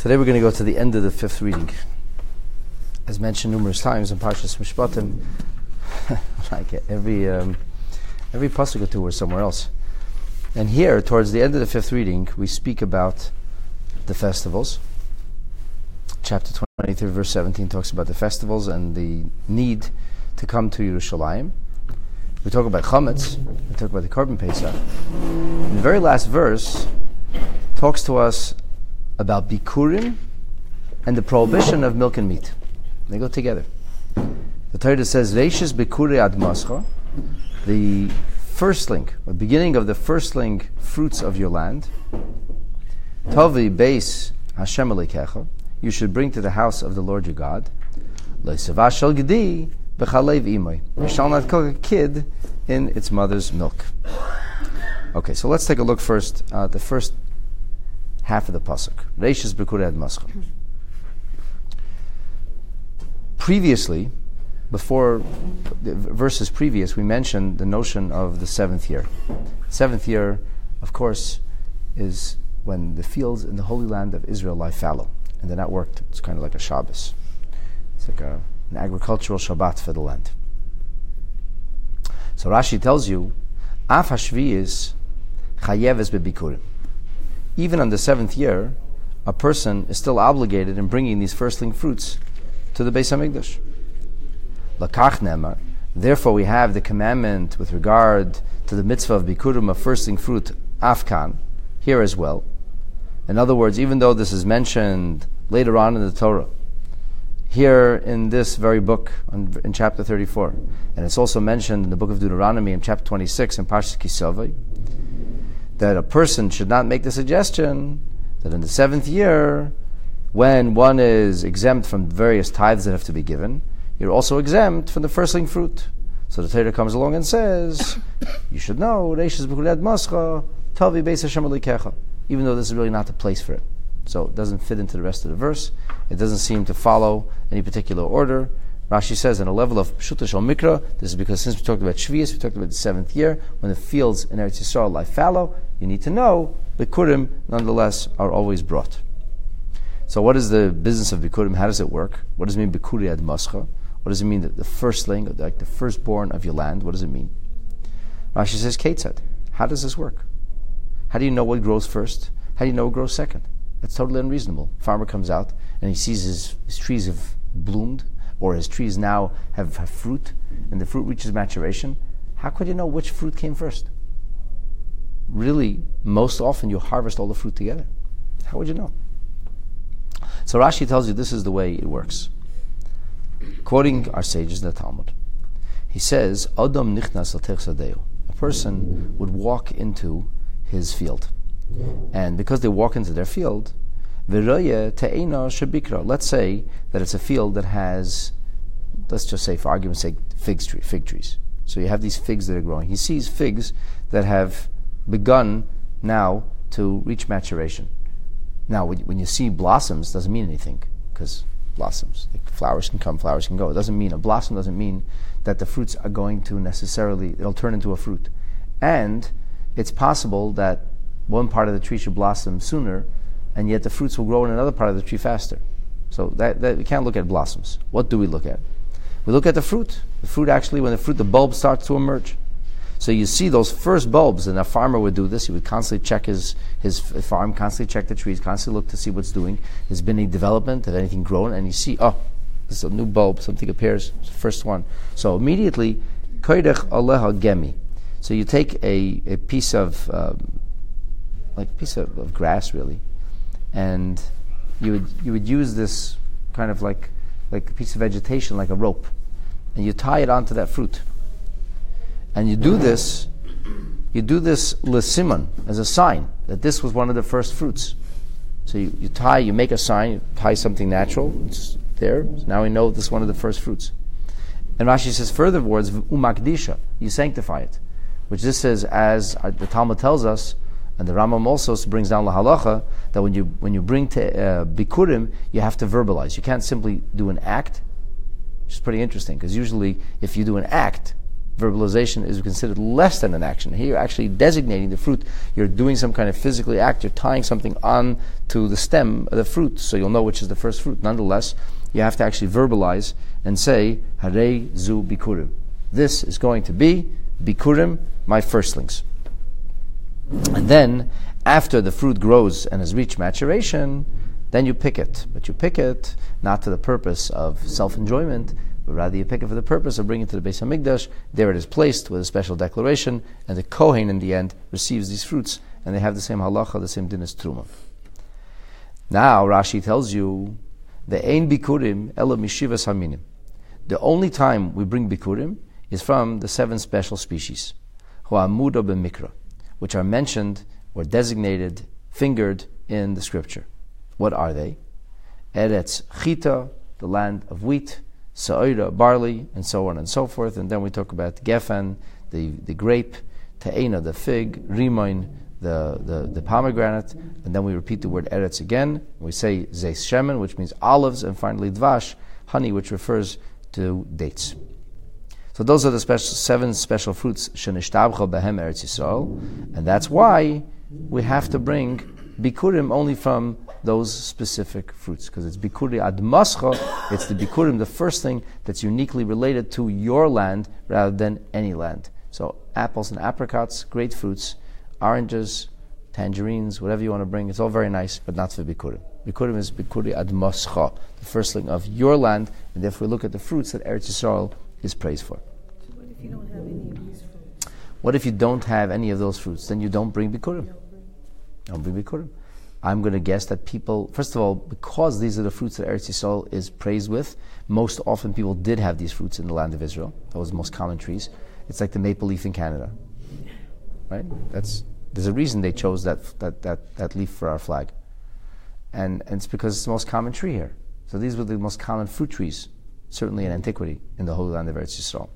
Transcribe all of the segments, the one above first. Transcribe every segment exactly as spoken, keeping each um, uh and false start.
Today we're going to go to the end of the fifth reading. As mentioned numerous times in Parshas Mishpatim, like every um, every pasuk or two or somewhere else. And here, towards the end of the fifth reading, we speak about the festivals. Chapter twenty-three, verse seventeen, talks about the festivals and the need to come to Yerushalayim. We talk about Chametz, we talk about the Korban Pesach. And the very last verse talks to us about Bikurim and the prohibition of milk and meat. They go together. The Torah says, Reishis Bikuri ad Mascha, the firstling, the beginning of the firstling fruits of your land. Tovi Beis Hashem Elokecha, you should bring to the house of the Lord your God. Le'seva shel gedi b'chalev imay, you shall not cook a kid in its mother's milk. Okay, so let's take a look first at uh, the first half of the pasuk. Reishis Bikuri ad Mascha. Previously, before the verses previous, we mentioned the notion of the seventh year. Seventh year, of course, is when the fields in the Holy Land of Israel lie fallow, and they're not worked. It's kind of like a Shabbos. It's like a, an agricultural Shabbat for the land. So Rashi tells you, Af hashviyis chayeves bebikurim. Even on the seventh year, a person is still obligated in bringing these firstling fruits to the Beis Hamikdash. Lakach nemar. Therefore, we have the commandment with regard to the mitzvah of bikurim, of firstling fruit, afkan, here as well. In other words, even though this is mentioned later on in the Torah, here in this very book, in chapter thirty-four, and it's also mentioned in the book of Deuteronomy in chapter twenty-six in Parshas Kisavai, that a person should not make the suggestion that in the seventh year, when one is exempt from various tithes that have to be given, you're also exempt from the firstling fruit. So the Torah comes along and says, you should know, Reishis B'Kuri ad Mascha, Tavi Beis Hashem Elokecha, even though this is really not the place for it. So it doesn't fit into the rest of the verse. It doesn't seem to follow any particular order. Rashi says, on a level of Pshuta Shel Mikra, this is because since we talked about Shvius, we talked about the seventh year, when the fields in Eretz Yisrael lie fallow, you need to know, Bikurim, nonetheless, are always brought. So what is the business of Bikurim? How does it work? What does it mean, Bikuri ad Mascha? What does it mean, that the firstling, like the firstborn of your land? What does it mean? Rashi says, Ketzad. How does this work? How do you know what grows first? How do you know what grows second? That's totally unreasonable. Farmer comes out and he sees his, his trees have bloomed, or his trees now have, have fruit, and the fruit reaches maturation. How could you know which fruit came first? Really, most often you harvest all the fruit together. How would you know? So Rashi tells you this is the way it works. Quoting our sages in the Talmud, he says, Adam nichnas al teich sadeu. A person would walk into his field. And because they walk into their field, v'roye te'ena shebikra. Let's say that it's a field that has, let's just say for argument's sake, fig, tree, fig trees. So you have these figs that are growing. He sees figs that have begun now to reach maturation. Now, when you see blossoms, doesn't mean anything, because blossoms, like flowers can come, flowers can go. It doesn't mean, a blossom doesn't mean that the fruits are going to necessarily, it'll turn into a fruit. And it's possible that one part of the tree should blossom sooner, and yet the fruits will grow in another part of the tree faster. So that, that we can't look at blossoms. What do we look at? We look at the fruit. The fruit actually, when the fruit, the bulb starts to emerge. So you see those first bulbs, and a farmer would do this. He would constantly check his, his farm, constantly check the trees, constantly look to see what's doing. Has been any development, has anything grown? And you see, oh, this is a new bulb, something appears, it's the first one. So immediately, koydech aleha gemi. So you take a, a piece of, um, like a piece of, of grass really, and you would you would use this kind of like, like a piece of vegetation, like a rope, and you tie it onto that fruit. And you do this, you do this l'simon, as a sign that this was one of the first fruits. So you, you tie, you make a sign, you tie something natural, it's there, so now we know this is one of the first fruits. And Rashi says further words, umakdisha, you sanctify it. Which this says, as the Talmud tells us, and the Rambam also brings down la halacha, that when you when you bring to uh, bikurim, you have to verbalize. You can't simply do an act, which is pretty interesting, because usually if you do an act, verbalization is considered less than an action. Here you're actually designating the fruit. You're doing some kind of physical act. You're tying something on to the stem of the fruit, so you'll know which is the first fruit. Nonetheless, you have to actually verbalize and say, Harei zu bikurim. This is going to be bikurim, my firstlings. And then, after the fruit grows and has reached maturation, then you pick it. But you pick it not to the purpose of self-enjoyment, but rather you pick it for the purpose of bringing it to the Beis HaMikdash. There it is placed with a special declaration, and the Kohen in the end receives these fruits, and they have the same halacha, the same din as Truma. Now Rashi tells you, the ein bikurim ela mishivas haminim. The only time we bring bikurim is from the seven special species, ho'amuda b'mikra, which are mentioned or designated, fingered in the scripture. What are they? Eretz chita, the land of wheat, sa'ira, barley, and so on and so forth. And then we talk about gefen, the, the grape, te'ena, the fig, rimoin, the, the, the pomegranate, and then we repeat the word eretz again. We say zeis shemen, which means olives, and finally dvash, honey, which refers to dates. So those are the special, seven special fruits, shenishtabcha behem eretz Yisrael, and that's why we have to bring bikurim only from those specific fruits, because it's bikuri ad mascha, it's the bikurim, the first thing that's uniquely related to your land rather than any land. So apples and apricots, great fruits, oranges, tangerines, whatever you want to bring, it's all very nice, but not for bikurim. Bikurim is bikuri ad mascha, the first thing of your land, and therefore we look at the fruits that Eretz Yisrael is praised for. So what if you don't have any of these fruits? What if you don't have any of those fruits? Then you don't bring bikurim. Don't bring bikurim. I'm going to guess that people, first of all, because these are the fruits that Eretz Yisrael is praised with, most often people did have these fruits in the land of Israel. That was the most common trees. It's like the maple leaf in Canada, right? That's there's a reason they chose that that that, that leaf for our flag, and and it's because it's the most common tree here. So these were the most common fruit trees, certainly in antiquity, in the Holy Land of Eretz Yisrael.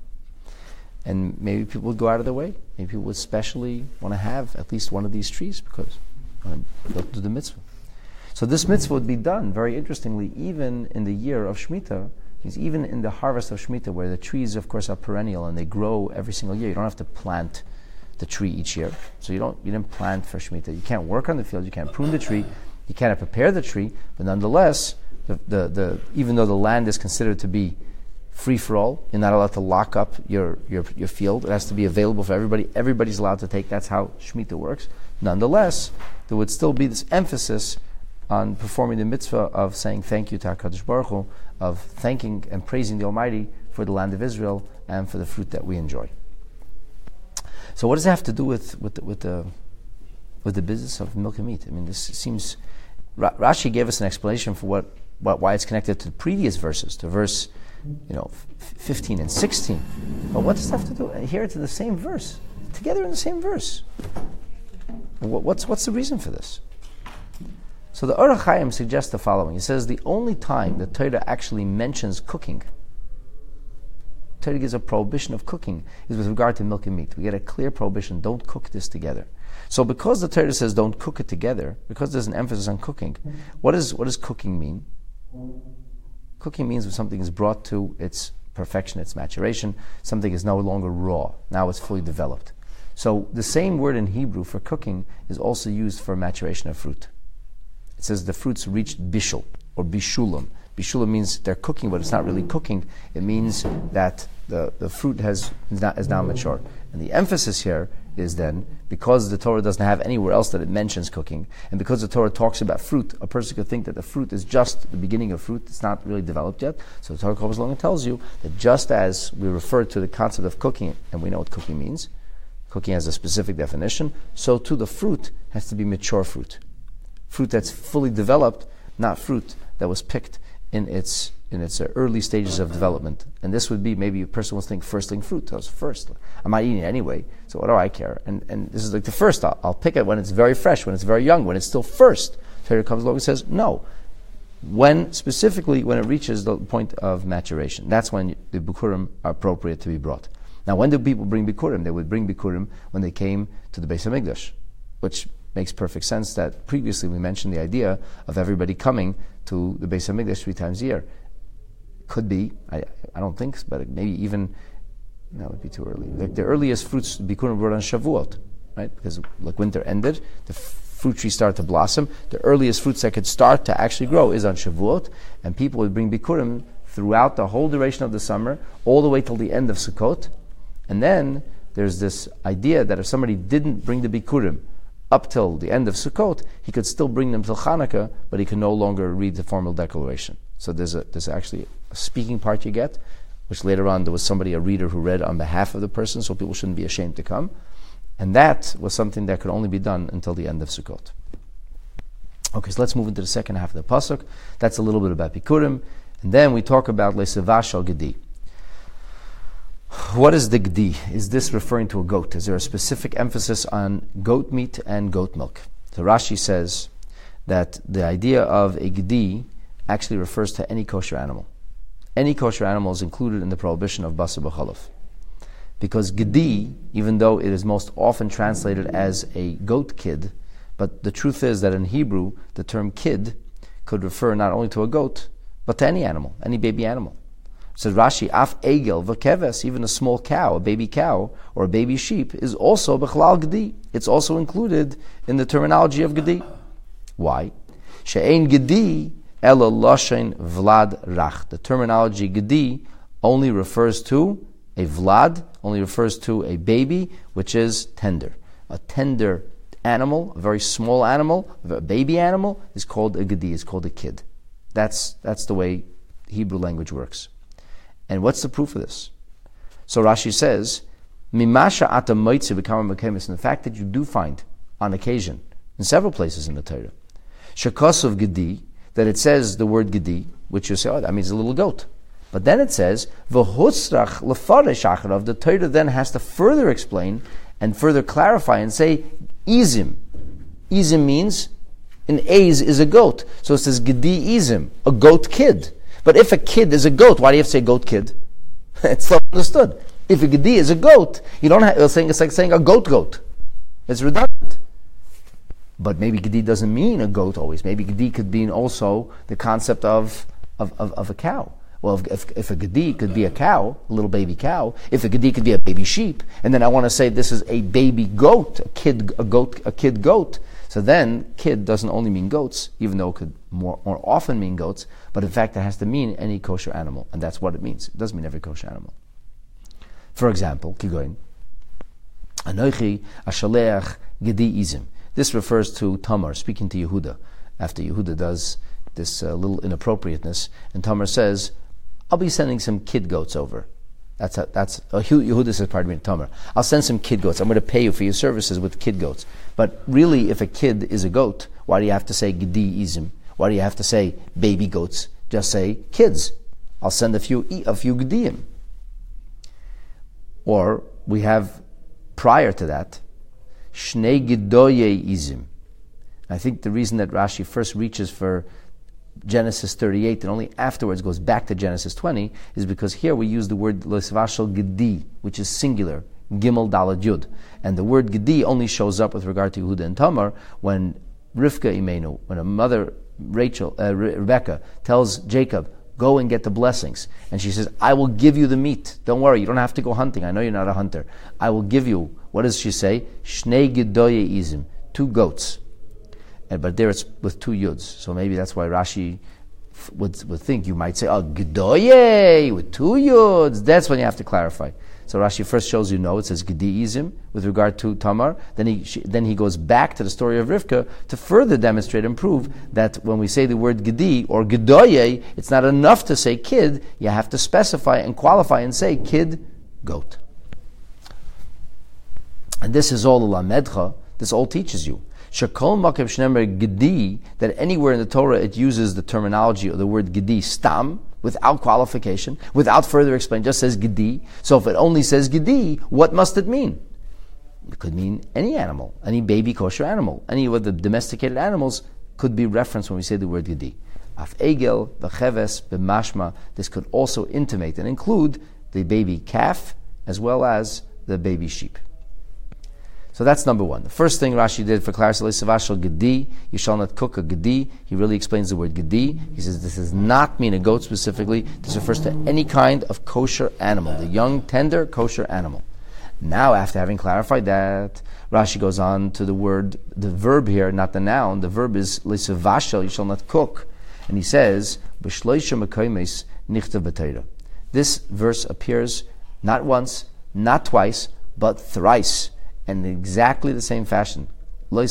And maybe people would go out of their way. Maybe people would specially want to have at least one of these trees because they'll do the mitzvah. So this mitzvah would be done, very interestingly, even in the year of Shemitah, because even in the harvest of Shemitah, where the trees, of course, are perennial and they grow every single year, you don't have to plant the tree each year. So you don't you didn't plant for Shemitah. You can't work on the field, you can't prune the tree, you can't prepare the tree, but nonetheless, the, the, the even though the land is considered to be free for all, you're not allowed to lock up your, your, your field. It has to be available for everybody. Everybody's allowed to take. That's how Shemitah works. Nonetheless, there would still be this emphasis on performing the mitzvah of saying thank you to HaKadosh Baruch Hu, of thanking and praising the Almighty for the land of Israel and for the fruit that we enjoy. So what does it have to do with, with, the, with, the, with the business of milk and meat? I mean, this seems... Ra- Rashi gave us an explanation for what, what why it's connected to the previous verses, to verse you know, f- fifteen and sixteen. But what does it have to do? Here it's in the same verse, together in the same verse. What, what's what's the reason for this? So the Orach Chaim suggests the following. He says the only time the Torah actually mentions cooking, Torah gives a prohibition of cooking, is with regard to milk and meat. We get a clear prohibition, don't cook this together. So because the Torah says don't cook it together, because there's an emphasis on cooking, what, is, what does cooking mean? Cooking means when something is brought to its perfection, its maturation, something is no longer raw, now it's fully developed. So the same word in Hebrew for cooking is also used for maturation of fruit. It says the fruits reached bishul, or bishulam. Bishulam means they're cooking, but it's not really cooking. It means that the, the fruit has is, not, is now mature. And the emphasis here is then, because the Torah doesn't have anywhere else that it mentions cooking, and because the Torah talks about fruit, a person could think that the fruit is just the beginning of fruit, it's not really developed yet. So the Torah comes along and tells you that just as we refer to the concept of cooking, and we know what cooking means, cooking has a specific definition, so too the fruit has to be mature fruit. Fruit that's fully developed, not fruit that was picked in its in its uh, early stages of development. And this would be, maybe a person will think firstling fruit. That was first. I'm not eating it anyway, so what do I care? And and this is like the first. I'll, I'll pick it when it's very fresh, when it's very young, when it's still first. Torah comes along and says, no. When, specifically, when it reaches the point of maturation, that's when the Bikurim are appropriate to be brought. Now, when do people bring Bikurim? They would bring Bikurim when they came to the Beis HaMikdash, which makes perfect sense that previously we mentioned the idea of everybody coming to the Beis HaMikdash three times a year. Could be, I, I don't think, but maybe even That would be too early. Like the earliest fruits Bikurim brought on Shavuot, right? Because like winter ended, the f- fruit trees start to blossom. The earliest fruits that could start to actually grow is on Shavuot, and people would bring Bikurim throughout the whole duration of the summer, all the way till the end of Sukkot. And then there's this idea that if somebody didn't bring the Bikurim up till the end of Sukkot, he could still bring them till Hanukkah, but he can no longer read the formal declaration. So there's a there's actually a speaking part you get, which later on there was somebody, a reader, who read on behalf of the person, so people shouldn't be ashamed to come. And that was something that could only be done until the end of Sukkot. Okay, so let's move into the second half of the pasuk. That's a little bit about Bikurim. And then we talk about Lesevash al Gedi. What is the Gedi? Is this referring to a goat? Is there a specific emphasis on goat meat and goat milk? So Rashi says that the idea of a Gedi actually refers to any kosher animal. Any kosher animal is included in the prohibition of basar b'cholov. Because Gedi, even though it is most often translated as a goat kid, but the truth is that in Hebrew, the term kid could refer not only to a goat, but to any animal, any baby animal. Says Rashi, af egel v'keves, even a small cow, a baby cow, or a baby sheep, is also b'chlal Gedi. It's also included in the terminology of Gedi. Why? She'ein Gedi ela loshen vlad rach. The terminology Gedi only refers to a vlad, only refers to a baby, which is tender. A tender animal, a very small animal, a baby animal, is called a Gedi, is called a kid. That's that's the way Hebrew language works. And what's the proof of this? So Rashi says, Mimasha ata moitzi b'kama mekemis, and the fact that you do find, on occasion, in several places in the Torah, shekosov Gedi, that it says the word Gedi, which you say, oh, that means a little goat. But then it says, v'hutzrach lefaresh acharav, the Torah then has to further explain and further clarify and say, izim. Izim means, an A's is a goat. So it says Gedi izim, a goat kid. But if a kid is a goat, why do you have to say goat kid? It's so understood. If a Gedi is a goat, you don't have, it's like saying a goat goat. It's redundant. But maybe Gedi doesn't mean a goat always. Maybe Gedi could mean also the concept of of, of, of a cow. Well, if, if, if a Gedi could be a cow, a little baby cow, if a Gedi could be a baby sheep, and then I want to say this is a baby goat, a kid, a goat, a kid goat. So then, kid doesn't only mean goats, even though it could more, more often mean goats, but in fact it has to mean any kosher animal, and that's what it means. It doesn't mean every kosher animal. For example, Kigoin, Anochi Ashaleach Gedi Izim. This refers to Tamar speaking to Yehuda after Yehuda does this uh, little inappropriateness, and Tamar says, "I'll be sending some kid goats over." That's a, that's uh, Yehuda says, pardon me, Tamar, "I'll send some kid goats. I'm going to pay you for your services with kid goats." But really, if a kid is a goat, why do you have to say Gedi Izim? Why do you have to say baby goats? Just say kids. I'll send a few a few Gedim. Or we have prior to that, Shnei Gedoye Izim. I think the reason that Rashi first reaches for Genesis thirty-eight and only afterwards goes back to Genesis twenty is because here we use the word Lesvashal Gedi, which is singular, Gimel Dalad Yud. And the word Gedi only shows up with regard to Yehuda and Tamar when Rivka Imenu, when a mother, Rachel, uh, Re- Rebecca, tells Jacob, "Go and get the blessings." And she says, "I will give you the meat. Don't worry, you don't have to go hunting. I know you're not a hunter. I will give you," what does she say? Shnei Gedoye Izim, two goats. And, but there it's with two yuds. So maybe that's why Rashi f- would, would think you might say, "Oh, Gedoye, with two yuds." That's when you have to clarify. So Rashi first shows you no, it says Gedi Izim with regard to Tamar. Then he she, then he goes back to the story of Rivka to further demonstrate and prove that when we say the word Gedi or Gedoye, it's not enough to say kid. You have to specify and qualify and say kid, goat. And this is all Lamedcha. This all teaches you. Shakol Makav Shnemer Gedi, that anywhere in the Torah it uses the terminology of the word Gedi stam, without qualification, without further explanation, just says Gedi. So if it only says Gedi, what must it mean? It could mean any animal, any baby kosher animal. Any of the domesticated animals could be referenced when we say the word Gedi. Af egel, v'cheves, b'mashma, this could also intimate and include the baby calf as well as the baby sheep. So that's number one. The first thing Rashi did for clarity, gedi, you shall not cook a gedi. He really explains the word gedi. He says this does not mean a goat specifically. This refers to any kind of kosher animal, the young, tender, kosher animal. Now, after having clarified that, Rashi goes on to the word, the verb here, not the noun. The verb is lesavashel, you shall not cook. And he says, b'shloisha mekaymes nichtav b'Torah. This verse appears not once, not twice, but thrice, and in exactly the same fashion. So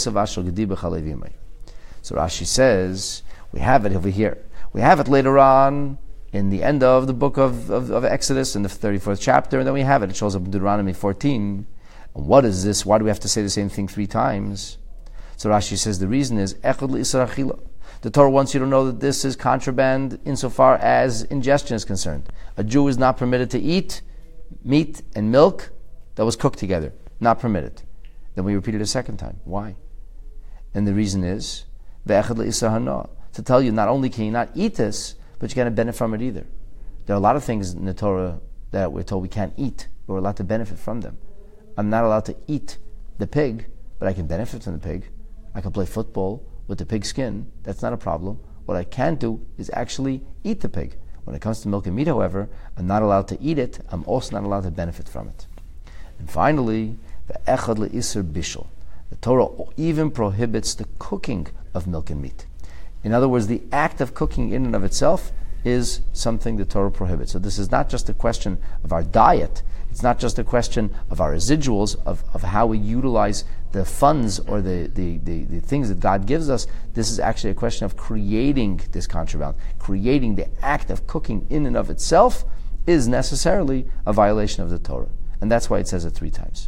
Rashi says, we have it over here. We have it later on in the end of the book of, of, of Exodus, in the thirty-fourth chapter, and then we have it. It shows up in Deuteronomy fourteen. And what is this? Why do we have to say the same thing three times? So Rashi says the reason is, Echad l'isur achila. The Torah wants you to know that this is contraband insofar as ingestion is concerned. A Jew is not permitted to eat meat and milk that was cooked together. Not permitted. Then we repeat it a second time. Why? And the reason is, Ve'echad l'isur hana, to tell you not only can you not eat this, but you can't benefit from it either. There are a lot of things in the Torah that we're told we can't eat, but we're allowed to benefit from them. I'm not allowed to eat the pig, but I can benefit from the pig. I can play football with the pig skin. That's not a problem. What I can't do is actually eat the pig. When it comes to milk and meat, however, I'm not allowed to eat it. I'm also not allowed to benefit from it. And finally, the echad le'isur bishul. The Torah even prohibits the cooking of milk and meat. In other words, the act of cooking in and of itself is something the Torah prohibits. So this is not just a question of our diet. It's not just a question of our residuals, of, of how we utilize the funds or the, the, the, the things that God gives us. This is actually a question of creating this contraband. Creating the act of cooking in and of itself is necessarily a violation of the Torah. And that's why it says it three times.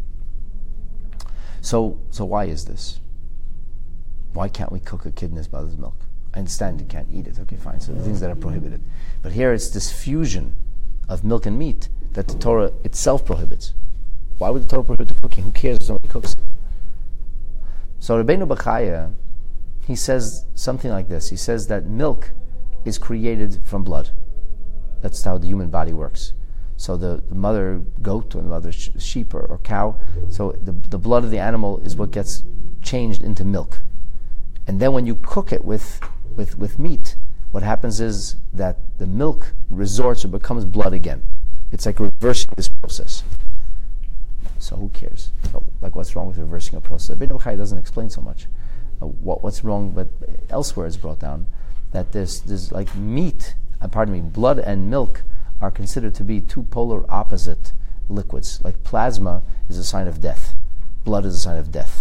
So, so why is this? Why can't we cook a kid in his mother's milk? I understand you can't eat it. Okay, fine. So the things that are prohibited. But here it's this fusion of milk and meat that the Torah itself prohibits. Why would the Torah prohibit the cooking? Who cares if somebody cooks it? So Rabbeinu Bachaya, he says something like this. He says that milk is created from blood. That's how the human body works. So the, the mother goat or the mother sh- sheep or, or cow, so the, the blood of the animal is what gets changed into milk. And then when you cook it with, with, with meat, what happens is that the milk resorts or becomes blood again. It's like reversing this process. So who cares? So, like, what's wrong with reversing a process? Rabbeinu Bachaya doesn't explain so much uh, what, what's wrong, but elsewhere it's brought down that there's, there's like meat, uh, pardon me, blood and milk are considered to be two polar opposite liquids. Like plasma is a sign of death. Blood is a sign of death.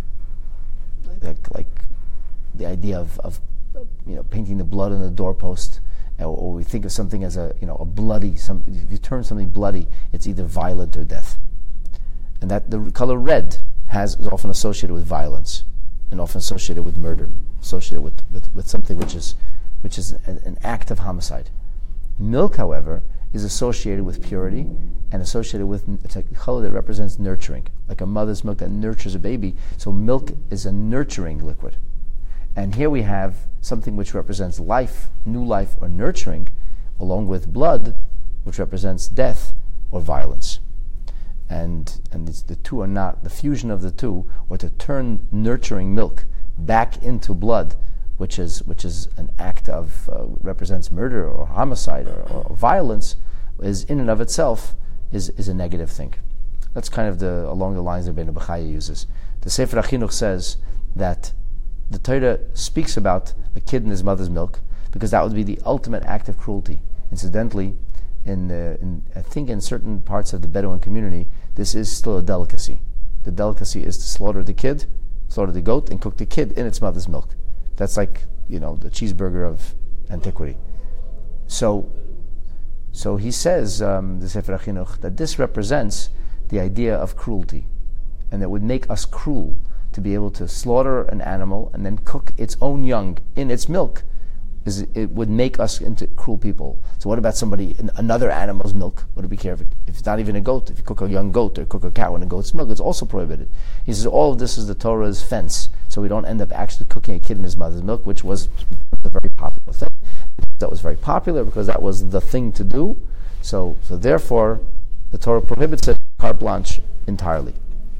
Like, like the idea of, of you know, painting the blood on the doorpost, or, or we think of something as a, you know, a bloody, some, if you turn something bloody, it's either violent or death. And that the color red has is often associated with violence, and often associated with murder, associated with, with, with something which is which is an, an act of homicide. Milk, however, is associated with purity and associated with, it's a color that represents nurturing, like a mother's milk that nurtures a baby. So milk is a nurturing liquid. And here we have something which represents life, new life, or nurturing, along with blood, which represents death or violence. And and it's, the two are not, the fusion of the two, or to turn nurturing milk back into blood, which is which is an act of, uh, represents murder or homicide or, or violence, is in and of itself is, is a negative thing. That's kind of the along the lines that Rabbeinu Bachaya uses. The Sefer HaChinuch says that the Torah speaks about a kid in his mother's milk because that would be the ultimate act of cruelty. Incidentally, in, the, in I think in certain parts of the Bedouin community, this is still a delicacy. The delicacy is to slaughter the kid, slaughter the goat, and cook the kid in its mother's milk. That's like, you know, the cheeseburger of antiquity. So, so he says, um, the Sefer HaChinuch, that this represents the idea of cruelty, and that would make us cruel to be able to slaughter an animal and then cook its own young in its milk. Is it would make us into cruel people. So what about somebody in another animal's milk? What do we care if, it, if it's not even a goat? If you cook a young goat or cook a cow in a goat's milk, it's also prohibited. He says all of this is the Torah's fence, so we don't end up actually cooking a kid in his mother's milk, which was a very popular thing. That was very popular because that was the thing to do. So, so therefore, the Torah prohibits it carte blanche entirely.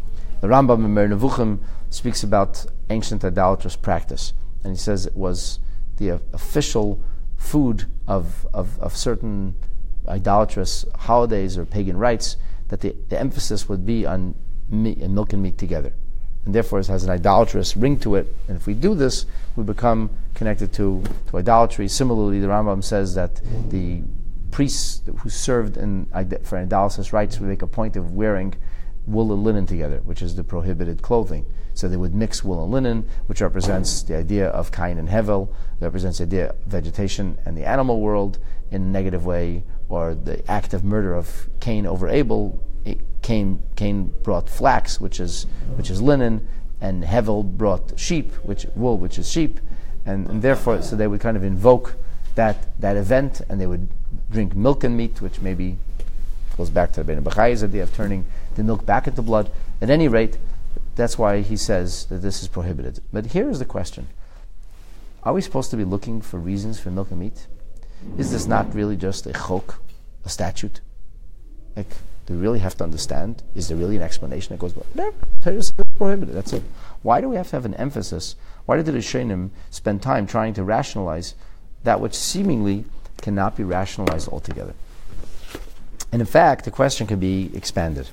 The Rambam in Mer Nevuchim speaks about ancient idolatrous practice, and he says it was the uh, official food of, of, of certain idolatrous holidays or pagan rites, that the, the emphasis would be on meat, and milk and meat together. And therefore it has an idolatrous ring to it. And if we do this, we become connected to, to idolatry. Similarly, the Rambam says that the priests who served in, for idolatrous rites would make a point of wearing wool and linen together, which is the prohibited clothing. So they would mix wool and linen, which represents the idea of Cain and Hevel, represents the idea of vegetation and the animal world in a negative way, or the act of murder of Cain over Abel. Cain, Cain brought flax, which is which is linen, and Hevel brought sheep, which wool, which is sheep, and, and therefore, so they would kind of invoke that that event, and they would drink milk and meat, which maybe goes back to the Bein HaBechayis idea of turning the milk back into blood. At any rate, that's why he says that this is prohibited. But here is the question: are we supposed to be looking for reasons for milk and meat? Is this not really just a chok, a statute? Like, do we really have to understand? Is there really an explanation that goes, no, it's prohibited, that's it. Why do we have to have an emphasis? Why did the Rishonim spend time trying to rationalize that which seemingly cannot be rationalized altogether? And in fact, the question can be expanded.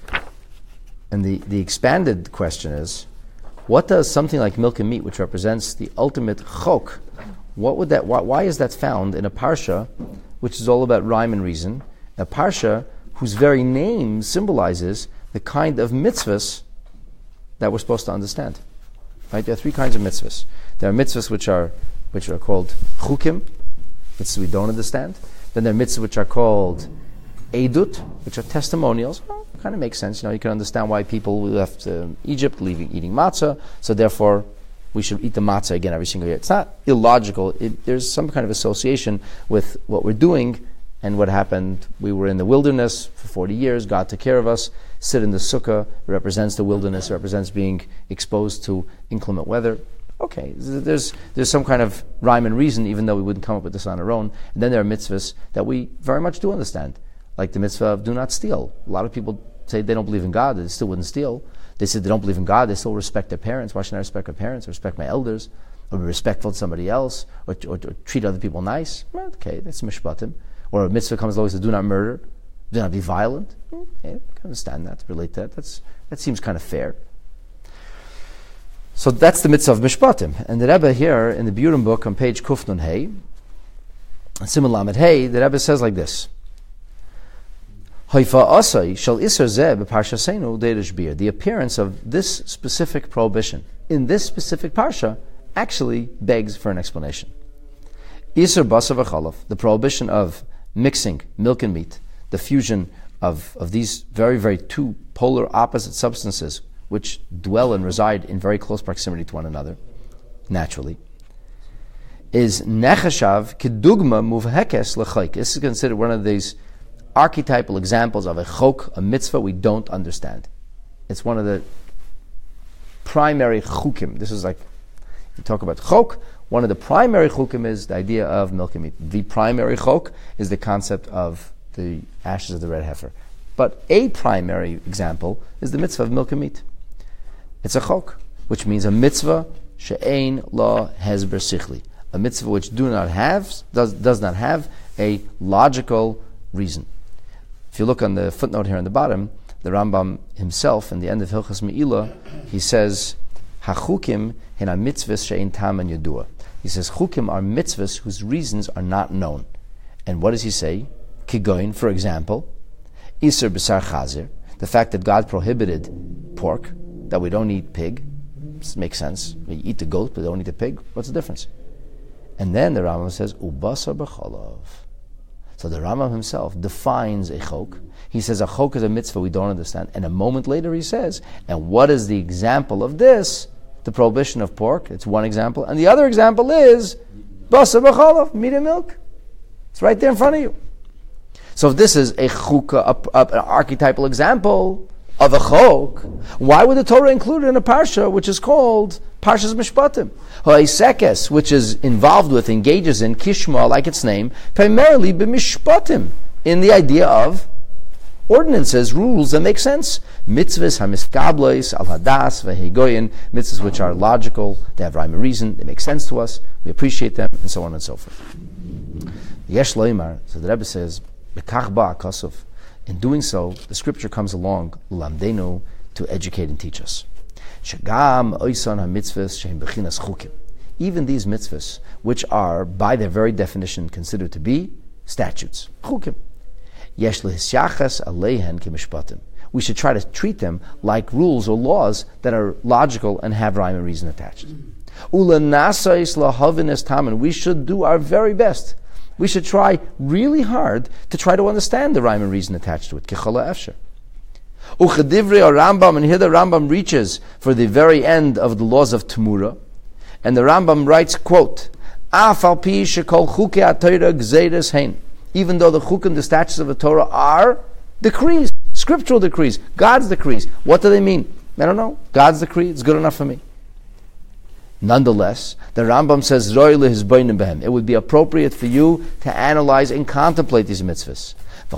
And the, the expanded question is, what does something like milk and meat, which represents the ultimate chok, what would that? Why, why is that found in a parsha, which is all about rhyme and reason, a parsha whose very name symbolizes the kind of mitzvahs that we're supposed to understand? Right? There are three kinds of mitzvahs. There are mitzvahs which are which are called chukim, mitzvahs we don't understand. Then there are mitzvahs which are called edut, which are testimonials. Well, kind of makes sense. You know, you can understand why people left uh, Egypt, leaving eating matzah. So therefore, we should eat the matzah again every single year. It's not illogical. It, there's some kind of association with what we're doing and what happened. We were in the wilderness for forty years. God took care of us. Sit in the sukkah. It represents the wilderness. It represents being exposed to inclement weather. Okay, there's there's some kind of rhyme and reason, even though we wouldn't come up with this on our own. And then there are mitzvahs that we very much do understand, like the mitzvah of do not steal. A lot of people say they don't believe in God, they still wouldn't steal. They said they don't believe in God, they still respect their parents. Why shouldn't I respect my parents, or respect my elders, or be respectful to somebody else, or, or, or treat other people nice? Well, okay, that's mishpatim. Or a mitzvah comes along and says, do not murder, do not be violent. Okay, I can understand that, relate to that. That's, that seems kind of fair. So that's the mitzvah of mishpatim. And the Rebbe here in the Burim book on page Kuf Nun Hey, Simon Lamed Hey, the Rebbe says like this: the appearance of this specific prohibition in this specific parsha actually begs for an explanation. Isur basa v'chalav, the prohibition of mixing milk and meat, the fusion of, of these very, very two polar opposite substances which dwell and reside in very close proximity to one another, naturally, is nechashav kedugma muvhekes l'chayk. This is considered one of these archetypal examples of a chok, a mitzvah we don't understand. It's one of the primary chukim. This is like, you talk about chok, one of the primary chukim is the idea of milk and meat. The primary chok is the concept of the ashes of the red heifer. But a primary example is the mitzvah of milk and meat. It's a chok, which means a mitzvah she'ein la hezber sichli, a mitzvah which do not have, does, does not have a logical reason. If you look on the footnote here on the bottom, the Rambam himself, in the end of Hilchas Me'ilah, he says, "Hachukim hina mitzvahs she'ein tam and yedua." He says, "Chukim are mitzvahs whose reasons are not known." And what does he say? Kigoin, for example, Isur b'sar chazir, the fact that God prohibited pork, that we don't eat pig. This makes sense. We eat the goat, but we don't eat the pig. What's the difference? And then the Rambam says, "Ubasar b'chalav." So the Rambam himself defines a chok. He says a chok is a mitzvah we don't understand. And a moment later he says, and what is the example of this? The prohibition of pork. It's one example. And the other example is basar b'chalav, meat and milk. It's right there in front of you. So if this is a chuk, a, a, an archetypal example of a chok, why would the Torah include it in a parsha which is called Parshas Mishpatim? Ha'esekes, which is involved with, engages in, kishma, like its name, primarily b'mishpatim, in the idea of ordinances, rules that make sense. Mitzvahs hamiskablois al hadas vehegoyin, mitzvahs which are logical, they have rhyme and reason, they make sense to us, we appreciate them, and so on and so forth. Yesh loimar, so the Rebbe says, bekach ba kosov. In doing so, the scripture comes along, lamdenu, to educate and teach us. Shagam oisan ha-mitzvahs shehem bechinas chukim. Even these mitzvahs, which are, by their very definition, considered to be statutes, chukim. Yesh lehisyachas aleihen kimishpatim. We should try to treat them like rules or laws that are logical and have rhyme and reason attached. Ula nasais lahavinas tamen. We should do our very best. We should try really hard to try to understand the rhyme and reason attached to it. Kichala efsher. Uchadivri or Rambam, and here the Rambam reaches for the very end of the laws of Temura, and the Rambam writes, quote, Af al pi shekol chukei ha-Torah gzeiros hein. Even though the chukim, the statutes of the Torah, are decrees, scriptural decrees, God's decrees. What do they mean? I don't know. God's decree, it's good enough for me. Nonetheless, the Rambam says, it would be appropriate for you to analyze and contemplate these mitzvahs.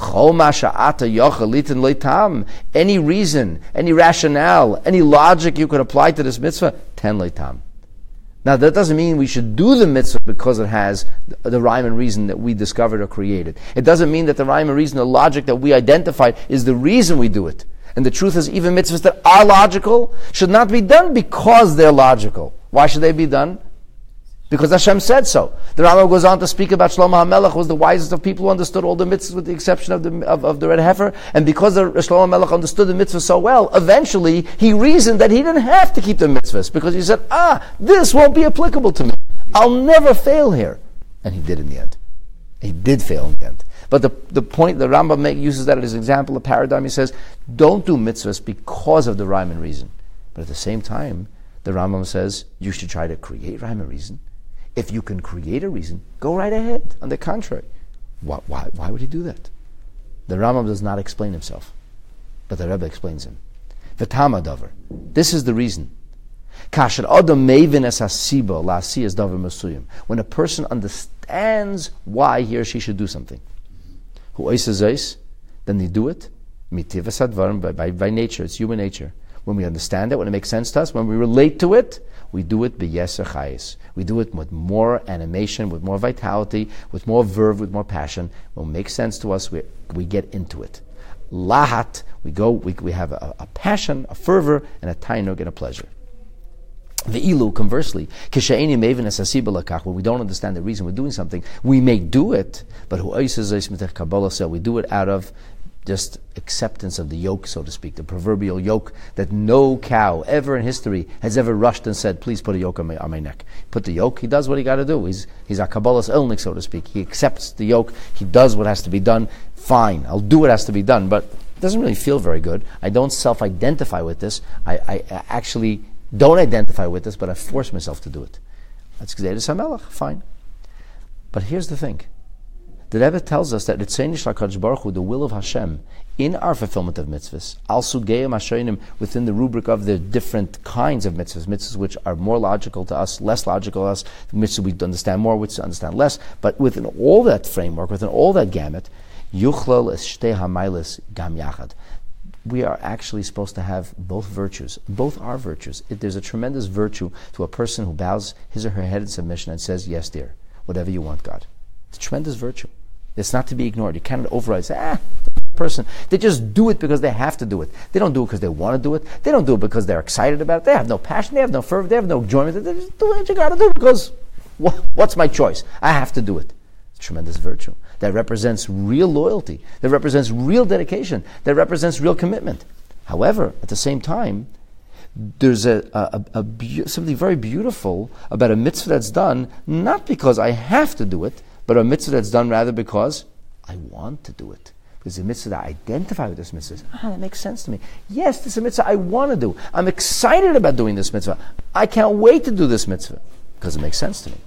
Any reason, any rationale, any logic you could apply to this mitzvah, ten leitam. Now that doesn't mean we should do the mitzvah because it has the rhyme and reason that we discovered or created. It doesn't mean that the rhyme and reason, the logic that we identified is the reason we do it. And the truth is, even mitzvahs that are logical should not be done because they're logical. Why should they be done? Because Hashem said so. The Rambam goes on to speak about Shlomo HaMelech was the wisest of people who understood all the mitzvahs with the exception of the of, of the red heifer. And because the, Shlomo HaMelech understood the mitzvahs so well, eventually he reasoned that he didn't have to keep the mitzvahs because he said, ah, this won't be applicable to me. I'll never fail here. And he did in the end. He did fail in the end. But the, the point, the Rambam make, uses that as an example, a paradigm. He says, don't do mitzvahs because of the rhyme and reason. But at the same time, the Rambam says, you should try to create rhyme and reason. If you can create a reason, go right ahead. On the contrary, why, why, why would he do that? The Rambam does not explain himself, but the Rebbe explains him. V'tama davar. This is the reason. Kasher adam mevin es hasiba la'asi es davar masuyim. When a person understands why he or she should do something, hu oisez ois, then they do it. Mitivas advarim, by, by, by nature, it's human nature. When we understand it, when it makes sense to us, when we relate to it, we do it b'yeser chayis. We do it with more animation, with more vitality, with more verve, with more passion. When it makes sense to us, we we get into it. Lahat, we go, we, we have a, a passion, a fervor, and a tainug and a pleasure. Ve'ilu, conversely, kishaini mevin es hasiba lakach, when we don't understand the reason we're doing something, we may do it, but hu oisez ois mitech kabbalah, so we do it out of just acceptance of the yoke, so to speak, the proverbial yoke that no cow ever in history has ever rushed and said, please put a yoke on my, on my neck. Put the yoke, he does what he got to do. He's he's a Kabbalah's elnik, so to speak. He accepts the yoke, he does what has to be done. Fine, I'll do what has to be done, but it doesn't really feel very good. I don't self-identify with this. I, I actually don't identify with this, but I force myself to do it. That's Gzeirus HaMelech, fine. But here's the thing. The Rebbe tells us that Ritzeinish HaKadosh Baruch Hu, the will of Hashem, in our fulfillment of mitzvahs, al sugeim hashonim, within the rubric of the different kinds of mitzvahs, mitzvahs which are more logical to us, less logical to us, mitzvahs we understand more, which we understand less, but within all that framework, within all that gamut, yuchlal es shtei hamailis gam yachad. We are actually supposed to have both virtues. Both are virtues. It, there's a tremendous virtue to a person who bows his or her head in submission and says, yes, dear, whatever you want, God. It's a tremendous virtue. It's not to be ignored. You cannot override, say, ah, person. They just do it because they have to do it. They don't do it because they want to do it. They don't do it because they're excited about it. They have no passion. They have no fervor. They have no enjoyment. They just do what you got to do because what, what's my choice? I have to do it. It's a tremendous virtue that represents real loyalty, that represents real dedication, that represents real commitment. However, at the same time, there's a, a, a, a be- something very beautiful about a mitzvah that's done not because I have to do it, but a mitzvah that's done rather because I want to do it. Because the mitzvah that I identify with this mitzvah, ah, that makes sense to me. Yes, this is a mitzvah I want to do. I'm excited about doing this mitzvah. I can't wait to do this mitzvah because it makes sense to me.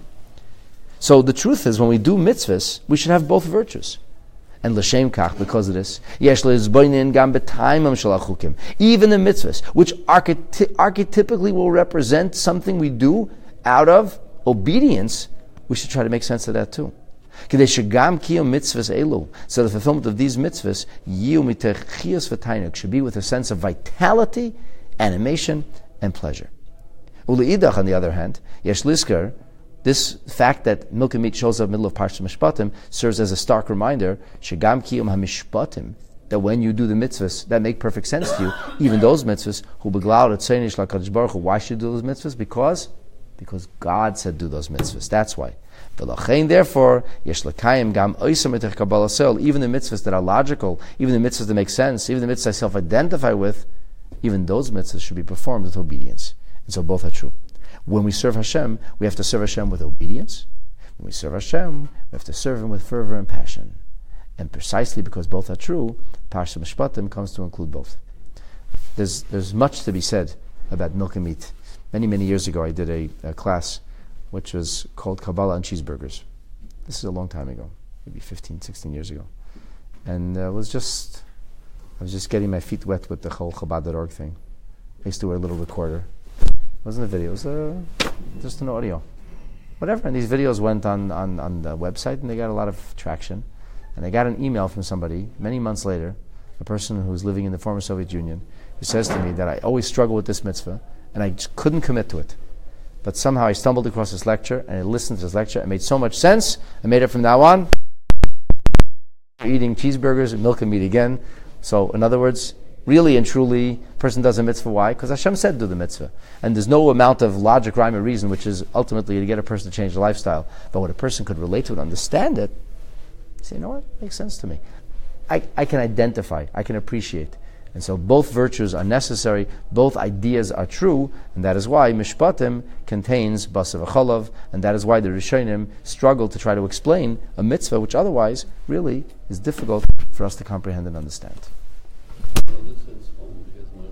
So the truth is, when we do mitzvahs, we should have both virtues. And l'shem kach, because of this, yesh le'izboinin gam b'taimam shel hachukim. Even the mitzvahs, which archety- archetypically will represent something we do out of obedience, we should try to make sense of that too. Kedei shegam kiyum mitzvahs elu, so the fulfillment of these mitzvahs, yiu mitech chiyus v'tainuk, should be with a sense of vitality, animation, and pleasure. Uleidach, on the other hand, yesh lisker, this fact that milk and meat shows up in the middle of Parshat Mishpatim serves as a stark reminder, shegam kiyum hamishpatim, that when you do the mitzvahs that make perfect sense to you, even those mitzvahs, hu beglal etzenish lakadosh baruch hu, why should you do those mitzvahs? Because, because God said do those mitzvahs. That's why. Therefore, yesh lekayim gam oisam etich kabbalah sel, even the mitzvahs that are logical, even the mitzvahs that make sense, even the mitzvahs I self-identify with, even those mitzvahs should be performed with obedience. And so both are true. When we serve Hashem, we have to serve Hashem with obedience. When we serve Hashem, we have to serve Him with fervor and passion. And precisely because both are true, Parshat Mishpatim comes to include both. There's there's much to be said about milk and meat. Many, many years ago, I did a, a class which was called Kabbalah and Cheeseburgers. This is a long time ago, maybe fifteen, sixteen years ago. And uh, it was just, I was just getting my feet wet with the whole Chabad dot org thing. I used to wear a little recorder. It wasn't a video, it was uh, just an audio. Whatever, and these videos went on, on, on the website and they got a lot of traction. And I got an email from somebody many months later, a person who's living in the former Soviet Union, who says to me that I always struggle with this mitzvah and I just couldn't commit to it. But somehow I stumbled across this lecture and I listened to this lecture. It made so much sense. I made it from now on. Eating cheeseburgers and milk and meat again. So in other words, really and truly, a person does a mitzvah. Why? Because Hashem said do the mitzvah. And there's no amount of logic, rhyme, or reason, which is ultimately to get a person to change their lifestyle. But when a person could relate to it, understand it, say, you know what, it makes sense to me. I, I can identify, I can appreciate. And so both virtues are necessary, both ideas are true, and that is why Mishpatim contains Basar v'Chalav, and that is why the Rishonim struggle to try to explain a mitzvah which otherwise really is difficult for us to comprehend and understand. So this